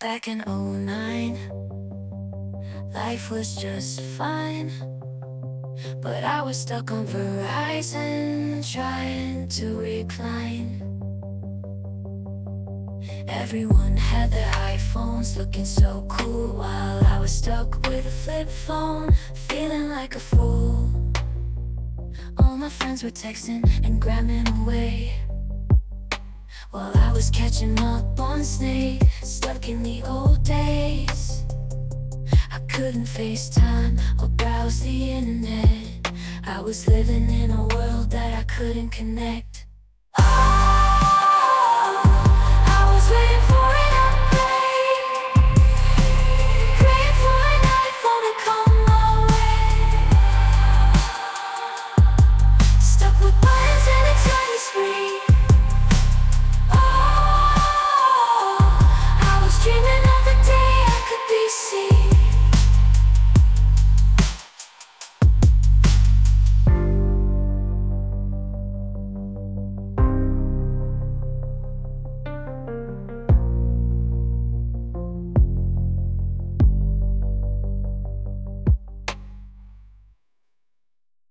Back in '09, life was just fine, but I was stuck on Verizon, trying to recline. Everyone had their iPhones, looking so cool, while I was stuck with a flip phone, feeling like a fool. All my friends were texting and grabbing away, while I was catching up on Snake, stuck in the old days. I couldn't FaceTime or browse the internet. I was living in a world that I couldn't connect.